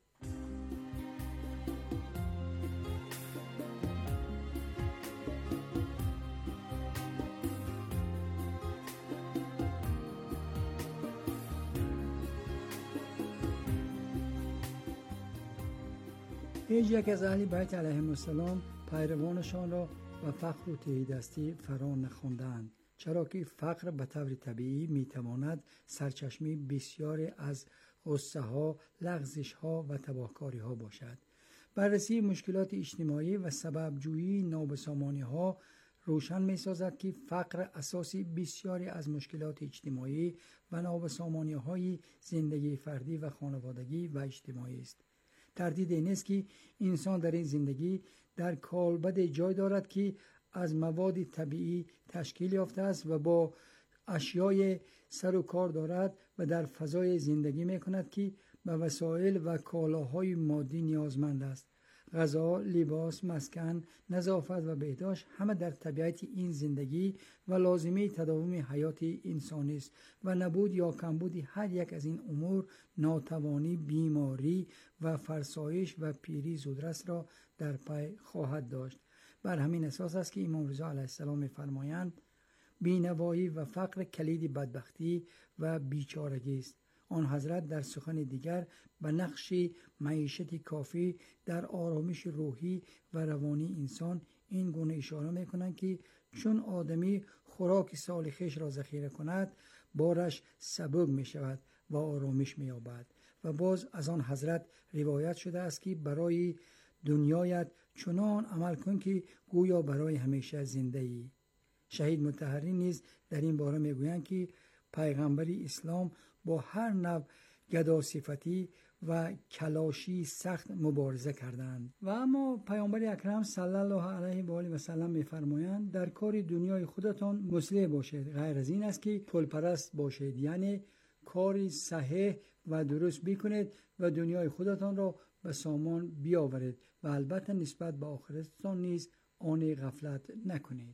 هیچ یک از اهل بیت علیهم السلام پیروانشان را و فقر و تهیدستی فرا نخواندند، چرا که فقر به طور طبیعی میتواند سرچشمه بسیاری از غصه ها، لغزش ها و تباهکاری ها باشد. بررسی مشکلات اجتماعی و سبب جویی نابسامانی ها روشن می سازد که فقر اساسی بسیاری از مشکلات اجتماعی و نابسامانی های زندگی فردی و خانوادگی و اجتماعی است. تردید نیست که انسان در این زندگی در کالبد جای دارد که از مواد طبیعی تشکیل یافته است و با اشیای سر و کار دارد و در فضای زندگی می کند که به وسایل و کالاهای مادی نیازمند است. غذا، لباس، مسکن، نظافت و بهداشت همه در طبیعت این زندگی و لازمه تداوم حیات انسانی است و نبود یا کمبود هر یک از این امور ناتوانی، بیماری و فرسایش و پیری زودرس را در پی خواهد داشت. بر همین اساس است که امام رضا علیه السلام می‌فرمایند بینوایی و فقر کلید بدبختی و بیچارگی است. آن حضرت در سخن دیگر به نقش معیشت کافی در آرامش روحی و روانی انسان این گونه اشاره می‌کنند که چون آدمی خوراک سال خویش را ذخیره کند بارش سبک می‌شود و آرامش می‌یابد. و باز از آن حضرت روایت شده است که برای دنیایت چنان عمل کن که گویا برای همیشه زنده ای. شهید مطهری نیز در این باره میگویند که پیغمبری اسلام با هر نوع گداصفتی و کلاشی سخت مبارزه کردند و اما پیامبر اکرم صلی الله علیه و آله و سلم می‌فرمایند در کار دنیای خودتان مصلح باشید، غیر از این است که پولپرست باشید، یعنی کاری صحیح و درست بکنید و دنیای خودتان را به سامان بیاورید و البته نسبت به آخرتتان نیز آن غفلت نکنید.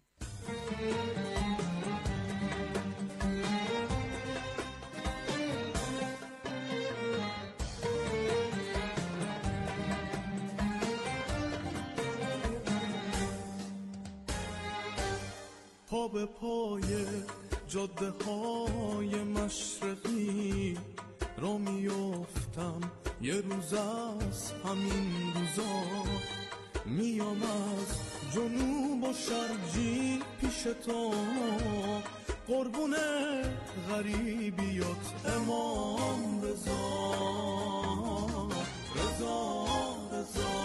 پا به پای جاده های مشرقی را میافتم، یه روز از همین روزا میام از جنوب و شرقی پیش تو، قربون غریبیات امام رضا رضا رضا.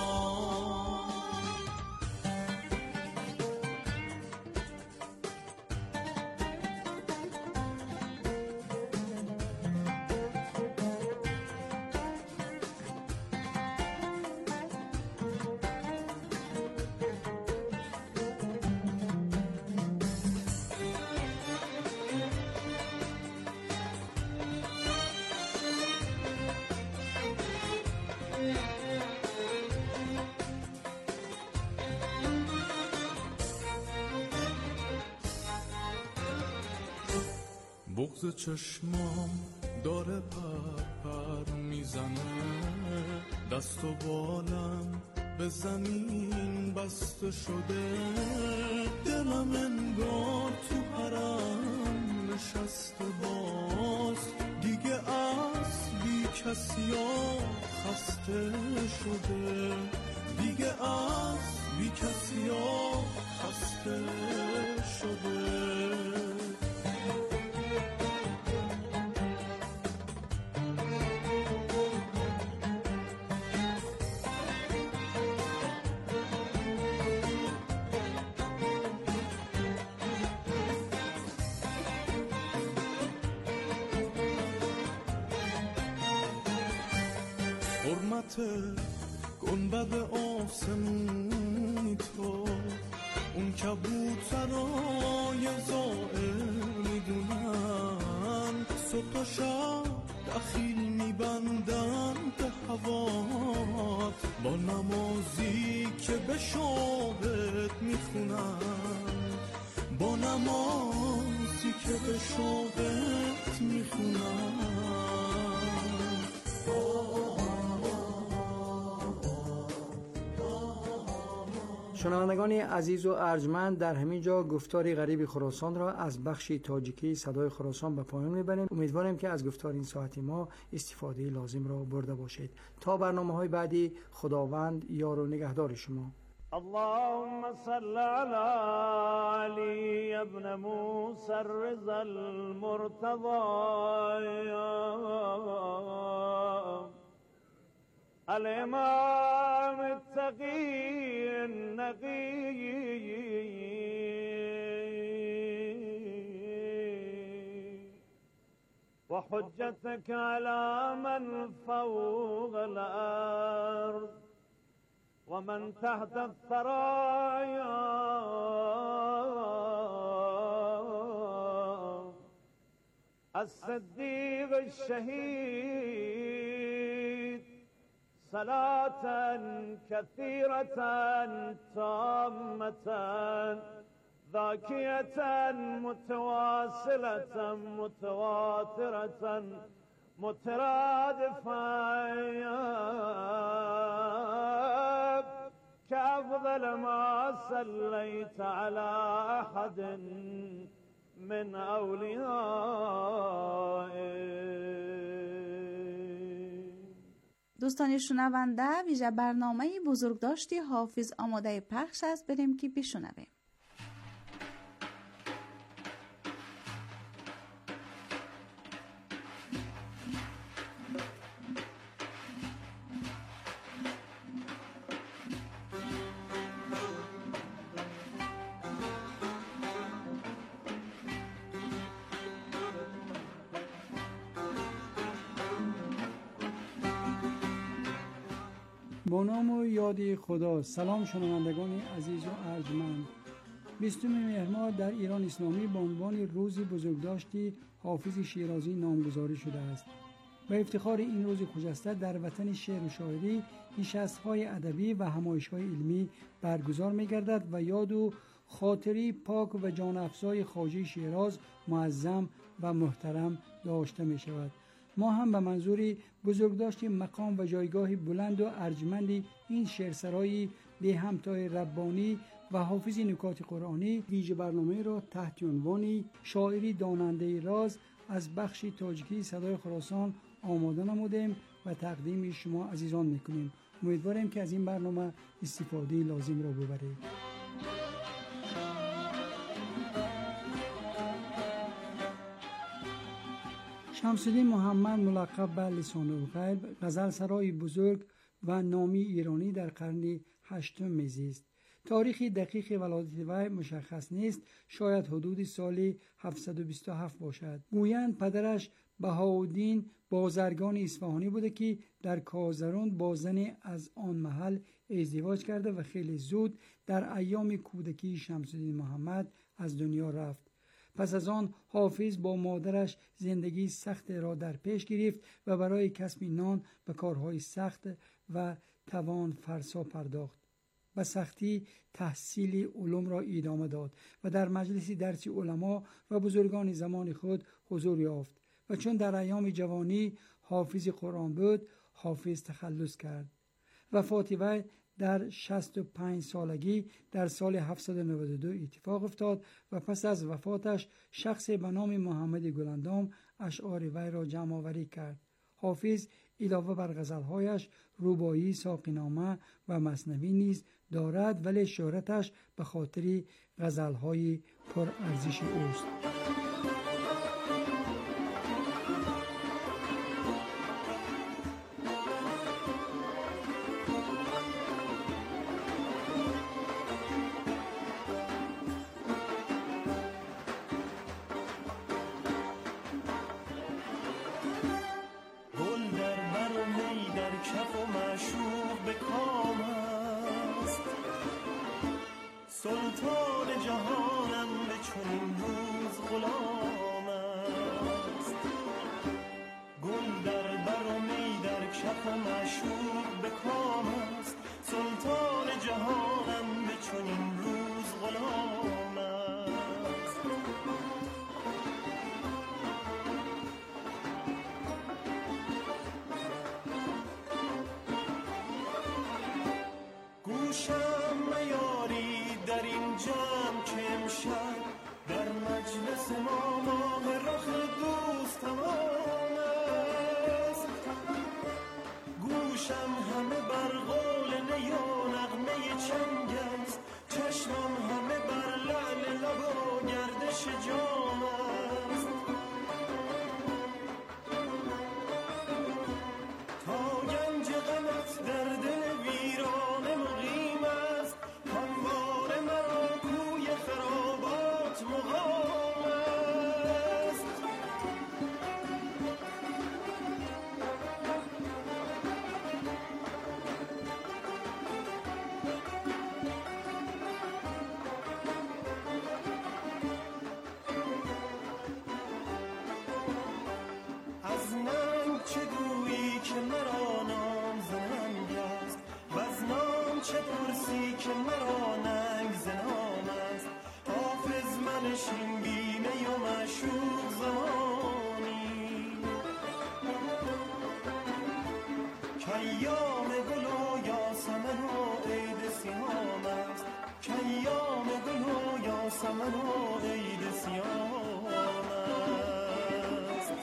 بغض چشمام داره پر میزنه، دست و بالم به زمین بسته شده، دلم انگار تو حرم نشسته، باز دیگه از بی کسیا خسته شده، دیگه از بی کسیا خسته شده. حرمت گنبد آسمونی تو، اون کبوترای زائر میدونن، صبح و شب دخیل میبندن به هوات، با نمازی که به شوقت میخونن، با نمازی که به شوقت میخونن. شنوندگان عزیز و ارجمند، در همین جا گفتار غریب خراسان را از بخش تاجیکی صدای خراسان به پایان میبریم. امیدوارم که از گفتار این ساعتی ما استفاده لازم را برده باشید. تا برنامه‌های بعدی، خداوند یار و نگهدار شما. اللهم صل على علي ابن موسى الرضا المرتضى الإمام التقي النقي وحجتك على من فوق الأرض ومن تحت الثرايا الصديق الشهيد صلاة كثيرة تامة ذاكية متواصلة متواترة مترادفة كأفضل ما صليت على أحد من أوليائك. دوستان شنونده، ویژه برنامه بزرگداشتی حافظ آماده پخش است، بریم که بشنویم. با نام و یاد خدا. سلام شنوندگان عزیز و ارجمند. 20 مهر ماه در ایران اسلامی به عنوان روز بزرگداشتی حافظ شیرازی نامگذاری شده است. به افتخار این روز خجسته در وطن شعر و شاعری نشست‌های ادبی و همایش‌های علمی برگزار می‌گردد و یاد و خاطری پاک و جان افزای خواجه شیراز معظم و محترم داشته می‌شود. ما هم به منظور بزرگداشت مقام و جایگاه بلند و ارجمند این شعرسرایی به همتای ربانی و حافظ نکات قرآنی ویژه برنامه را تحت عنوان شاعری داننده راز از بخش تاجیکی صدای خراسان آماده نمودیم و تقدیم شما عزیزان میکنیم. امیدواریم که از این برنامه استفاده لازم را ببرید. شمس‌الدین محمد ملقب به لسان الغیب غزل سرای بزرگ و نامی ایرانی در قرن 8 میزیست. تاریخ دقیق ولادت وی مشخص نیست، شاید حدود سال 727 باشد. گویند پدرش بهاءالدین بازرگان اصفهانی بوده که در کازرون با زنی از آن محل ازدواج کرده و خیلی زود در ایام کودکی شمس‌الدین محمد از دنیا رفت. پس از آن حافظ با مادرش زندگی سخت را در پیش گرفت و برای کسب نان به کارهای سخت و توان فرسا پرداخت. به سختی تحصیل علوم را ادامه داد و در مجلس درس علما و بزرگان زمان خود حضور یافت و چون در ایام جوانی حافظ قرآن بود، حافظ تخلص کرد. وفات وی در 65 سالگی در سال 792 اتفاق افتاد و پس از وفاتش شخص به نام محمد گلندام اشعار وی را جمع آوری کرد. حافظ علاوه بر غزلهایش رباعی، ساقینامه و مثنوی نیز دارد، ولی شهرتش به خاطر غزلهای پر ارزش اوست. سلطان جهانم به چنین روز غلام است. گل در بر و می در کف و معشوق به کام است. سلطان جهانم به چنین روز غلام است. گوشم میاری در این جمع که امشب در مجلس ما ماه رخ دوست تمام است. گوشم همه بر قول نی و نغمه چنگ است. چشمم همه بر لعل لب و گردش جام است. تا گنج غمت در دل ویرانه مقیم است. همواره مرا کوی خرابات مقام است. از ننگ چه گویی که مرا نام ز ننگ است. وز نام چه پرسی که مرا ننگ ز نام است. حافظ منشین بینه و معشوق زمانی کایام گل و یاسمن و عید سیام است. کایام گل و یاسمن و عید سیام است.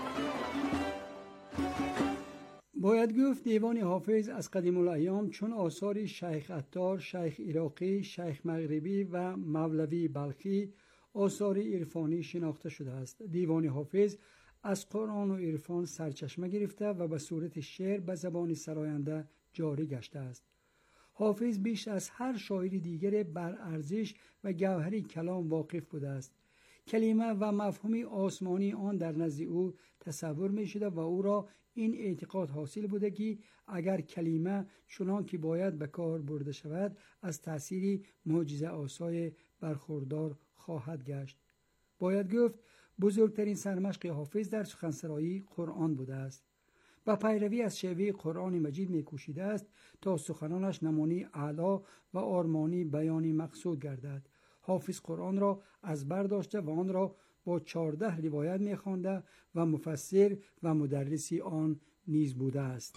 باید گفت دیوان حافظ از قدیم الایام چون آثار شیخ عطار، شیخ عراقی، شیخ مغربی و مولوی بلخی آثار عرفانی شناخته شده است. دیوان حافظ از قرآن و عرفان سرچشمه گرفته و به صورت شعر به زبان سراینده جاری گشته است. حافظ بیش از هر شاعر دیگر بر ارزش و گوهر کلام واقف بوده است. کلمه و مفهوم آسمانی آن در نزد او تصور می شده و او را این اعتقاد حاصل بوده که اگر کلمه چنان که باید به کار برده شود از تأثیر معجزه آسای برخوردار خواهد گشت. باید گفت بزرگترین سرمشق حافظ در سخنسرایی قرآن بوده است. با پیروی از شیوه قرآن مجید می کوشیده است تا سخنانش نمونه اعلی و آرمانی بیانی مقصود گردد. حافظ قرآن را از بر داشته و آن را با 14 روایت می خوانده و مفسر و مدرسی آن نیز بوده است.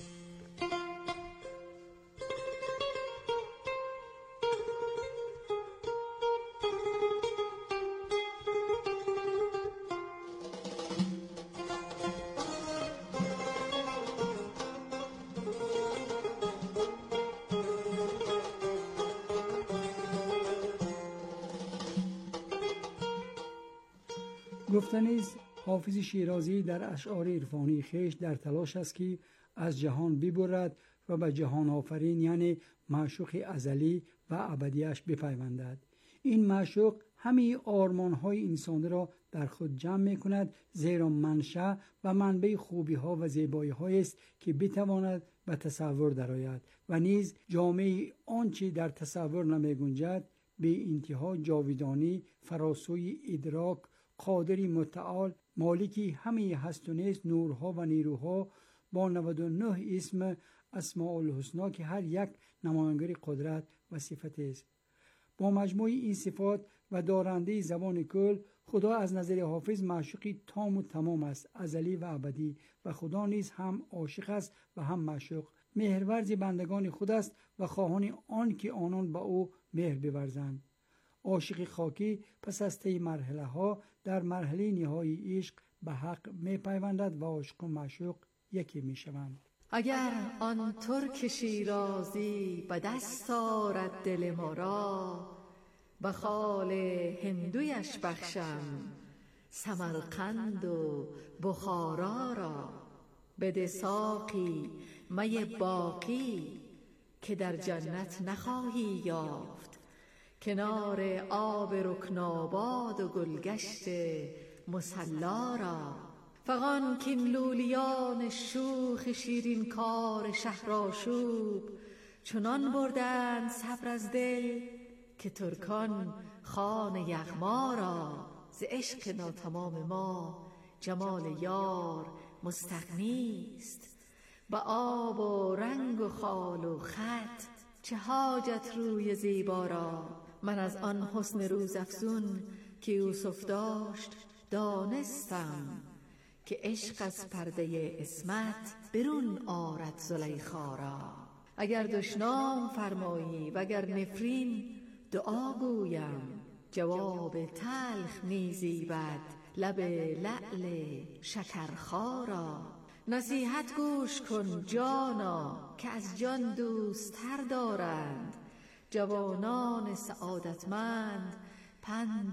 گفتنیز حافظ شیرازی در اشعار عرفانی خویش در تلاش است که از جهان ببرد و به جهان آفرین یعنی معشوق ازلی و ابدیش بپیوندد. این معشوق همه آرمان‌های انسان را در خود جمع می‌کند، زیرا منشأ و منبع خوبی‌ها و زیبایی‌هایی است که بتواند به تصور درآید و نیز جامعه آنچه در تصور نمی‌گنجد به انتها جاودانی، فراسوی ادراک، قادری متعال، مالکی همه هست و نیست، نورها و نیروها با 99 اسم اسماء الحسنا که هر یک نمایانگر قدرت و صفت است. با مجموع این صفات و دارنده زبان کل، خدا از نظر حافظ معشوقی تام و تمام است، ازلی و ابدی، و خدا نیز هم عاشق است و هم معشوق. مهرورز بندگان خود است و خواهان آن که آنان با او مهر بورزند. عاشق خاکی پس از طی مرحله ها در مرحله نهایی عشق به حق می پیوندد و عاشق و معشوق یکی می شوند. اگر آن ترک شیرازی به دست آرد دل ما را، به خال هندویش بخشم سمرقند و بخارا را. بده ساقی می باقی که در جنت نخواهی یافت، کنار آب رکناباد و گلگشت مصلا را. فغان کین لولیان شوخ شیرین کار شهرآشوب، چنان بردند صبر از دل که ترکان خان یغما را. ز عشق ناتمام ما جمال یار مستغنیست، به آب و رنگ و خال و خط چه حاجت روی زیبا را. من از آن حسن روزافزون که یوسف داشت دانستم، که عشق از پرده عصمت برون آرد زلیخا را. اگر دشنام فرمایی وگر نفرین دعا گویم، جواب تلخ می زیبد لب لعل شکرخا را. نصیحت گوش کن جانا که از جان دوست‌تر دارند، جوانان سعادتمند پند